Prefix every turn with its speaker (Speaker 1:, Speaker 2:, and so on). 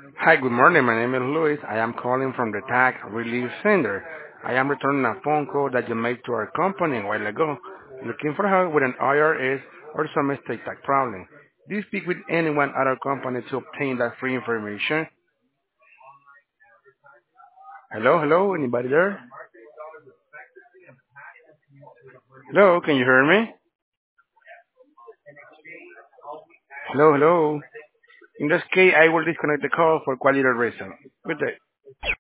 Speaker 1: Hi, good morning. My name is Luis. I am calling from the Tax Relief Center. I am returning a phone call that you made to our company a while ago, looking for help with an IRS or some estate tax problem. Do you speak with anyone at our company to obtain that free information? Hello, hello, anybody there? Hello, can you hear me? Hello, hello. In this case, I will disconnect the call for quality reason. Good day.